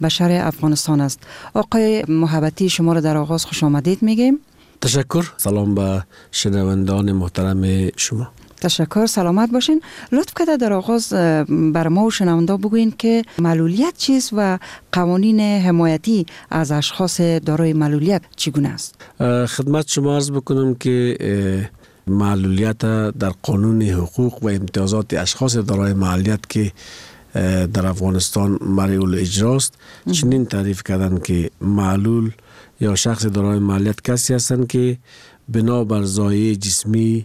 بشر افغانستان است. آقای محبتی، شما را در آغاز خوش آمدید میگیم. تشکر. سلام به شنوندگان محترم شما. تشکر، سلامت باشین. لطف کرده در آغاز بر ما و شنوندا بگوین که معلولیت چیست و قوانین حمایتی از اشخاص دارای معلولیت چگونه است؟ خدمت شما عرض بکنم که معلولیت در قانون حقوق و امتیازات اشخاص دارای معلولیت که در افغانستان مرئی الاجراست چنین تعریف کردن که معلول یا شخص دارای معلولیت کسی هستند که بنا بر زایه جسمی،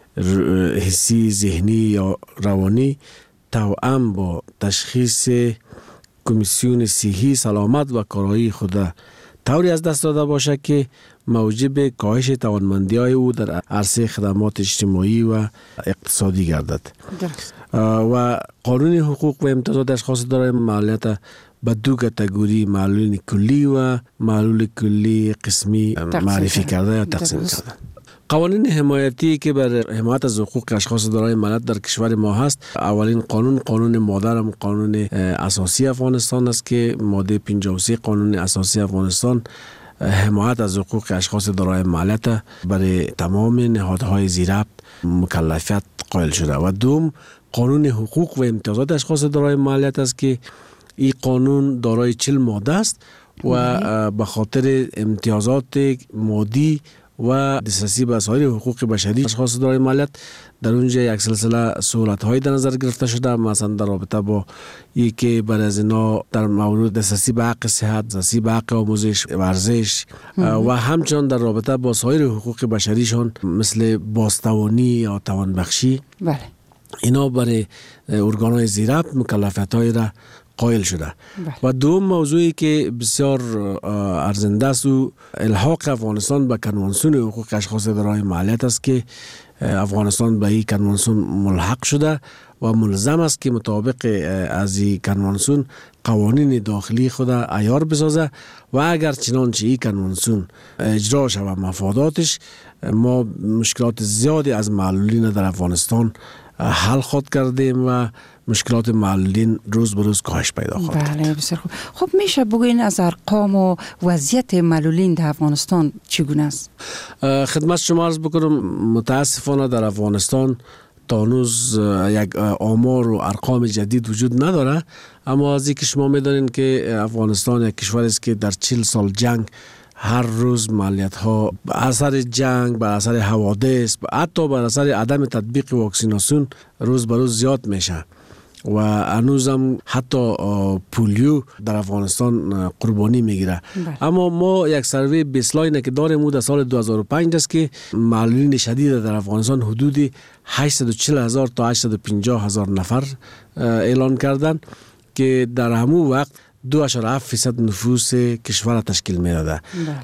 حسی، ذهنی یا روانی توأم با تشخیص کمیسیون صحی سلامت و کارایی خود طوری از دست داده باشه که موجب کاهش توانمندی‌های او در عرصه خدمات اجتماعی و اقتصادی گردد. و قانون حقوق و امتیازات اشخاص دارای معلولیت به دو کاتگوری معلول کلی و معلول کلی قسمی معرفی کرده یا تقسیم کرده. قوانین حمایتی که بر حمایت از حقوق اشخاص دارای معلولیت در کشور ما هست، اولین قانون مادر هم قانون اساسی افغانستان است که ماده 53 قانون اساسی افغانستان حمایت از حقوق اشخاص دارای معلولیت برای تمام نهادهای ذی‌ربط مکلفیت قائل شده. و دوم قانون حقوق و امتیازات اشخاص دارای معلولیت است که این قانون دارای 40 ماده است و به خاطر امتیازات مادی و دسترسی به سایر حقوق بشری اشخاص دارای معلولیت در اونجا یک سلسله سهولت‌های در نظر گرفته شده، مثلا در رابطه با اینکه برای از اینا در مورد دسترسی به حق صحت، دسترسی به حق آموزش، ورزش و همچنان در رابطه با سایر حقوق بشریشان مثل بازتوانی یا توانبخشی. بله. اینا برای ارگان‌های ذی‌ربط مکلفیت‌های را قائل شده. و دوم موضوعی که بسیار ارزنده است و الحاق افغانستان به کنوانسیون حقوق اشخاص دارای معلولیت است که افغانستان به این کنوانسیون ملحق شده و ملزم است که مطابق از این کنوانسیون قوانین داخلی خود عیار بسازه و اگر چنانچه این کنوانسیون اجرا شود مفاداتش، ما مشکلات زیادی از معلولین در افغانستان حل خود کردیم و مشکلات معلولین روز به روز کاهش پیدا خواهد. بله، بسیار خوب. خب میشه بگوین از ارقام و وضعیت معلولین در افغانستان چگونه است؟ خدمت شما عرض بکنم متاسفانه در افغانستان تا هنوز یک آمار و ارقام جدید وجود نداره، اما از اینکه شما میدانید که افغانستان یک کشور است که در 40 سال جنگ هر روز معلولیت ها به اثر جنگ، به اثر حوادث، حتی به اثر عدم تطبیق واکسیناسیون روز به روز زیاد میشه و هنوزم حتی پولیو در افغانستان قربانی میگیره. اما ما یک سروی بیسلاین که داریم او در سال 2005 است که معلولین شدید در افغانستان حدود 840,000 تا 850,000 نفر اعلان کردن که در همون وقت 2.7% نفوس کشور تشکیل میداده.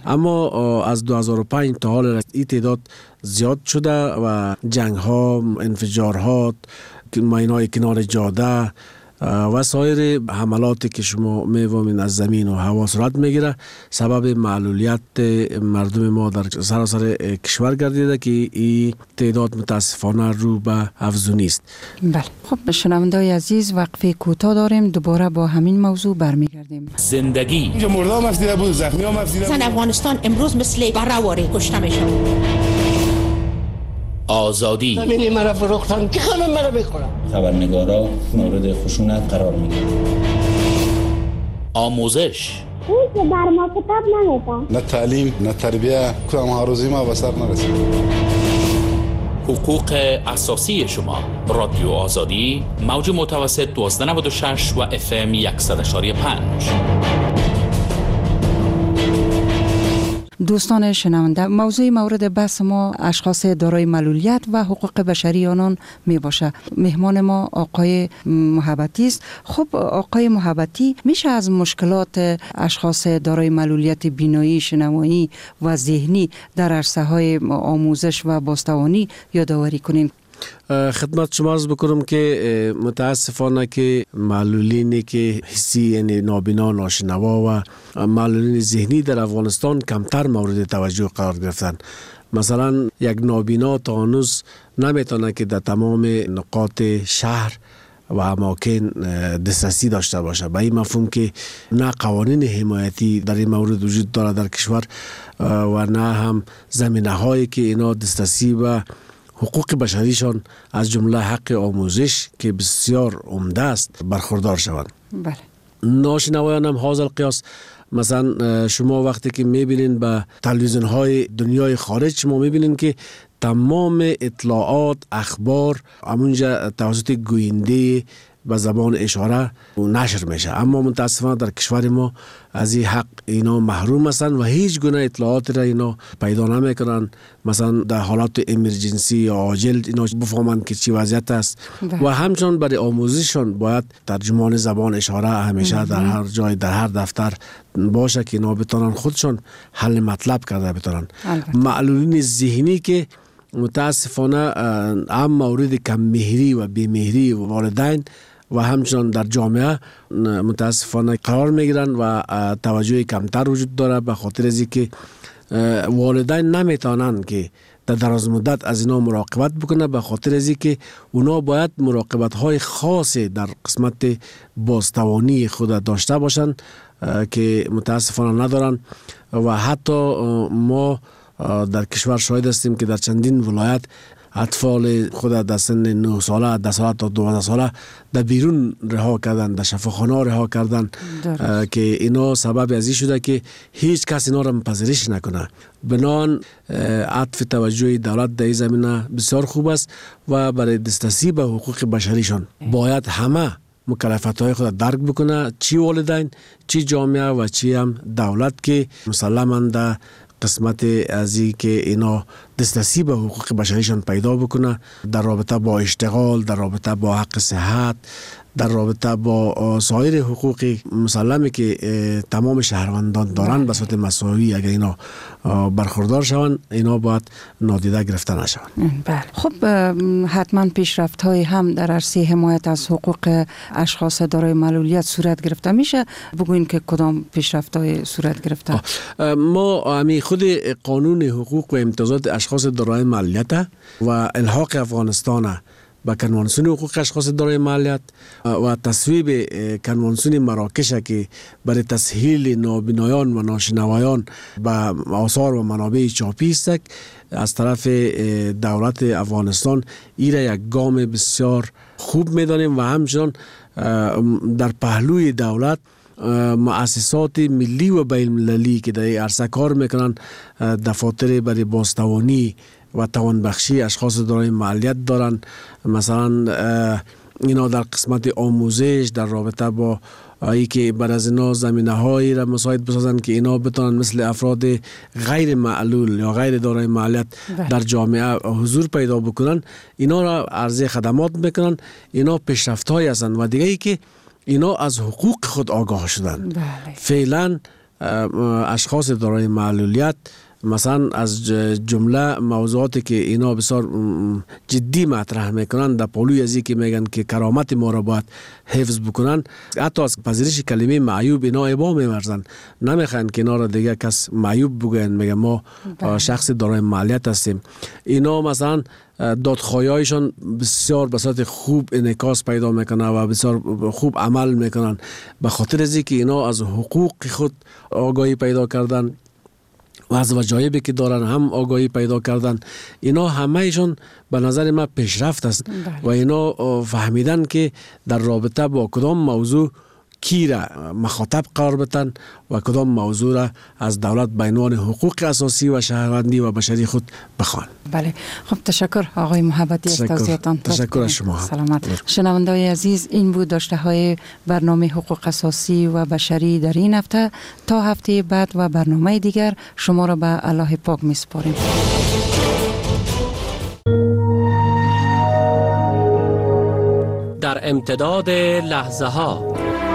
اما از 2005 تا حال این تعداد زیاد شده و جنگ ها، انفجارها، ماینای کنار جاده و سایر حملاتی که شما می‌فهمین از زمین و هوا صورت میگیره سبب معلولیت مردم ما در سراسر کشور گردیده که این تعداد متاسفانه رو به افزونی است. بله. خب شنونده‌های عزیز، وقفه کوتاه داریم، دوباره با همین موضوع برمیگردیم. زندگی اینجا مردم افزیده بود، زخمی هم افزیده بود. زن افغانستان امروز مثل بره‌واره کشته میشه. آزادی زمینی مرا فروختن که خانم مرا بخورم. خبرنگارا مورد خشونت قرار میگیرن. آموزش این که بر ما کتاب نمیدن. نه تعلیم، نه تربیه، کدام هاروزی ما به سر نرسید. حقوق اساسی شما. رادیو آزادی، موج متوسط 1296 و FM 100.5. دوستان شنونده، موضوع مورد بحث ما اشخاص دارای معلولیت و حقوق بشری آنان می باشه. مهمان ما آقای محبتی است. خب آقای محبتی، میشه از مشکلات اشخاص دارای معلولیت بینایی، شنوایی و ذهنی در عرصه های آموزش و بازتوانی یادآوری کنیم؟ خدمت شما عرض بکنم که متاسفانه که معلولینی که حسی یعنی نابینا، ناشنوا و معلولین ذهنی در افغانستان کمتر مورد توجه قرار گرفتن. مثلا یک نابینا تا هنوز نمیتونه که در تمام نقاط شهر و اماکن دسترسی داشته باشه. به این مفهوم که نه قوانین حمایتی در این مورد وجود داره در کشور و نه هم زمینه هایی که اینا دسترسی و حقوق بشریشان از جمله حق آموزش که بسیار عمده است برخوردار شوند. بله. ناشنوایان هم حاضر قیاس، مثلا شما وقتی که میبینین به تلویزیون های دنیای خارج، شما میبینین که تمام اطلاعات، اخبار همونجا توسط گوینده به زبان اشاره نشر میشه، اما متاسفانه در کشور ما از این حق اینا محروم هستند و هیچ گونه اطلاعات را اینا پیدا نمیکنن. مثلا در حالات امرجنسی یا عاجل اینا بفهمند که چی وضعیت است و همچنان برای آموزششان باید ترجمان زبان اشاره همیشه در هر جای، در هر دفتر باشه که اینا بتونن خودشان حل مطلب کرده بتونن. معلولین ذهنی که متاسفانه هم مورد کم مهری و بی‌مهری والدین و همچنان در جامعه متاسفانه قرار میگیرن و توجه کمتر وجود داره، به خاطر از اینکه والدین نمیتونن که در دراز مدت از اینا مراقبت بکنه، به خاطر از اینکه اونا باید مراقبت های خاصی در قسمت بازتوانی خود داشته باشن که متاسفانه ندارن. و حتی ما در کشور شاهد هستیم که در چندین ولایت اطفال خود در سن 9 ساله، 10 ساله تا 12 ساله در بیرون رها کردن، در شفاخانه رها کردن که اینا سبب از این شده که هیچ کس اینا را پذیرش نکنه. بنان عطف توجه دولت در این زمینه بسیار خوب است و برای دسترسی به حقوق بشریشان باید همه مکلفیت‌های خود درک بکنه، چی والدین، چی جامعه و چی هم دولت، که مسلماً در قسمت از این که اینا دسترسی به حقوق بشریشان پیدا بکنه، در رابطه با اشتغال، در رابطه با حق صحت، در رابطه با سایر حقوقی مسلمه که تمام شهروندان دارن به صورت مساوی، اگر اینا برخوردار شوند اینا باید نادیده گرفته نشوند. بله. خب حتما پیشرفت های هم در عرصه حمایت از حقوق اشخاص دارای معلولیت صورت گرفته میشه. بگوین که کدام پیشرفت های صورت گرفته؟ ما همی خود قانون حقوق و امتیازات اشخاص دارای معلولیت و الحاق افغانستان با کنوانسیون حقوق اشخاص دارای معلولیت و تصویب کنوانسیون مراکش که برای تسهیل نابینایان و ناشنوایان به آثار و منابع چاپی است از طرف دولت افغانستان، این را یک گام بسیار خوب می‌دانیم و همچنان در پهلوی دولت مؤسسات ملی و بین المللی که در عرصه کار میکنن، دفاتر برای بازتوانی و توانبخشی اشخاص دارای معلولیت دارن. مثلا اینا در قسمت آموزش در رابطه با ای که بر از اینا زمینه هایی را مساعد بسازن که اینا بتونن مثل افراد غیر معلول یا غیر دارای معلولیت در جامعه حضور پیدا بکنن، اینا را عرضه خدمات میکنن. اینا پیشرفت هایی هستند و دیگه ای که اینا از حقوق خود آگاه شدن. فعلا اشخاص دارای معلولیت مثلا از جمله موضوعاتی که اینا بسیار جدی مطرح میکنن در پالوی ازی که میگن که کرامت ما را باید حفظ بکنن، حتی از پذیرش کلمه معیوب اینا ابا میورزن، نمیخوان که اینا را دیگه کس معیوب بگن، میگن ما شخص دارای معلولیت هستیم. اینا مثلا دادخواهی‌هایشان بسیار به صورت خوب انعکاس پیدا میکنه و بسیار خوب عمل میکنن، به خاطر از اینکه اینا از حقوق خود آگاهی پیدا کردن و از وجایبی که دارن هم آگاهی پیدا کردن. اینا همه ایشون به نظر من پیشرفت است و اینا فهمیدن که در رابطه با کدام موضوع کی را مخاطب قرار بدن و کدام موضوع را از دولت به عنوان حقوق اساسی و شهروندی و بشری خود بخوان. بله. خب تشکر آقای محبتی از توضیحاتتان. تشکر از شما. سلامت. شنونده‌های عزیز، این بود داشته های برنامه حقوق اساسی و بشری در این هفته. تا هفته بعد و برنامه دیگر شما را به الله پاک میسپاریم. در امتداد لحظه ها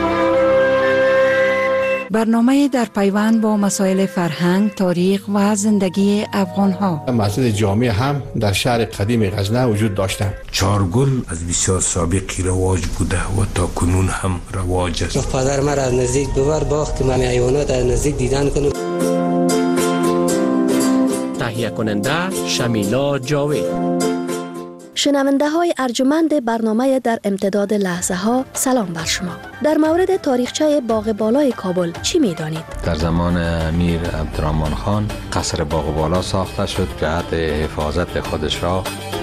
برنامه در پیوند با مسائل فرهنگ، تاریخ و زندگی افغان ها. مسجد جامع هم در شهر قدیم غزنه وجود داشتند. چارگل از بسیار سابقی رواج بوده و تا کنون هم رواج است. پدر مرا از نزدیک ببر باخت که من حیوانات از نزدیک دیدن کنم. تهیه کننده شمیلا جاوید. شنونده های ارجمند برنامه در امتداد لحظه ها، سلام بر شما. در مورد تاریخچه باغ بالای کابل چی می دانید؟ در زمان امیر عبدالرحمن خان قصر باغ بالا ساخته شد جهت حفاظت خودش را.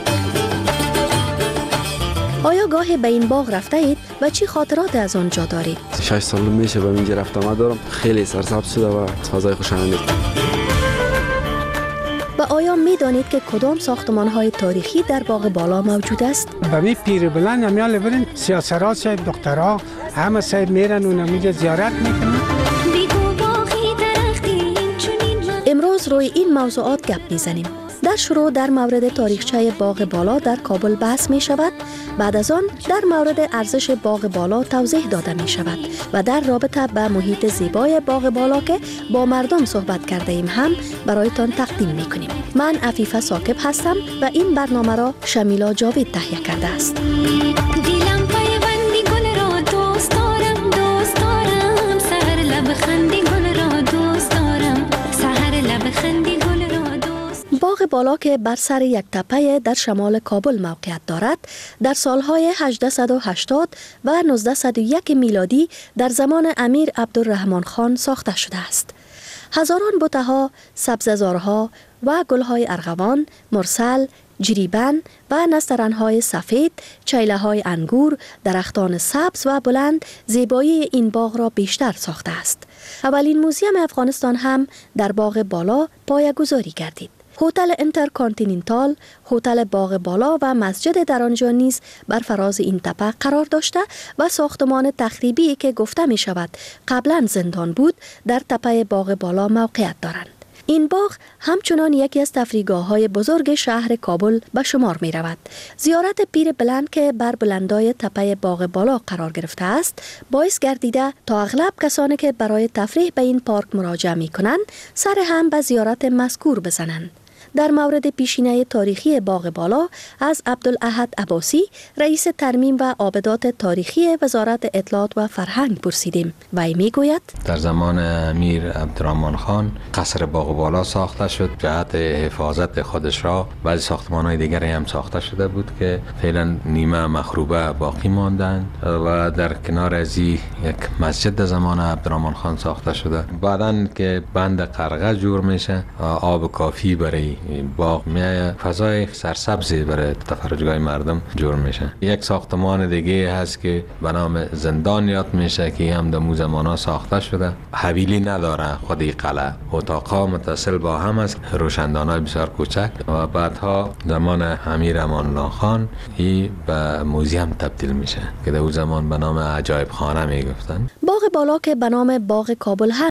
آیا گاهی به این باغ رفته اید و چی خاطرات از آنجا دارید؟ 6 سال میشه به اینجا رفته آمد دارم. خیلی سرسبز شده و فضای خوشایند. و آیا می دانید که کدام ساختمان‌های تاریخی در باغ بالا موجود است؟ به می پیر بلند همیال برین سیاسرها صاحب دکترها همه صاحب میرن و نمیجا زیارت میکنن. امروز روی این موضوعات گپ میزنیم. در شروع در مورد تاریخچه باغ بالا در کابل بحث می شود. بعد از آن در مورد ارزش باغ بالا توضیح داده می شود و در رابطه به محیط زیبای باغ بالا که با مردم صحبت کرده ایم هم برایتان تقدیم می کنیم. من عفیفه ثاقب هستم و این برنامه را شمیلا جاوید تهیه کرده است. باغ بالا که بر سر یک تپه در شمال کابل موقعیت دارد، در سالهای 1880 و 1901 میلادی در زمان امیر عبدالرحمن خان ساخته شده است. هزاران بوته‌ها، سبززارها و گل‌های ارغوان، مرسل، جریبن و نسترن‌های سفید، چیله‌های انگور، درختان سبز و بلند زیبایی این باغ را بیشتر ساخته است. اولین موزیم افغانستان هم در باغ بالا پایه‌گذاری گردید. هتل انترکانتیننتال، هتل باغ بالا و مسجد در آنجا نیز بر فراز این تپه قرار داشته و ساختمان تخریبی که گفته می شود قبلا زندان بود در تپه باغ بالا موقعیت دارند. این باغ همچنان یکی از تفریحگاه‌های بزرگ شهر کابل به شمار می رود. زیارت پیر بلند که بر بلندای تپه باغ بالا قرار گرفته است، باعث گردیده تا اغلب کسانی که برای تفریح به این پارک مراجعه می کنند، سر هم به زیارت مذکور بزنند. در مورد پیشینه تاریخی باغ بالا از عبدالاحد عباسی، رئیس ترمیم و آبدات تاریخی وزارت اطلاعات و فرهنگ پرسیدیم و ای میگوید در زمان امیر عبدالرحمن خان قصر باغ بالا ساخته شد جهت حفاظت خودش را. بعضی ساختمان‌های دیگری هم ساخته شده بود که فعلا نیمه مخروبه باقی ماندند و در کنار از یک مسجد در زمان عبدالرحمن خان ساخته شده. بعداً که بند قرغه جور میشه، آب کافی برای باغ میایه، فضای سرسبزی برای تفرجگاه مردم جور میشه. یک ساختمان دیگه هست که به نام زندان یاد میشه که هم در زمانه ساخته شده. حویلی نداره، خودی قلعه، اتاقا متصل با هم است، روشندانای بسیار کوچک و بعدها زمان امیر امان الله خان ای به موزیم تبدیل میشه که در اون زمان به نام عجایب خانه میگفتن. باغ بالا که به نام باغ کابل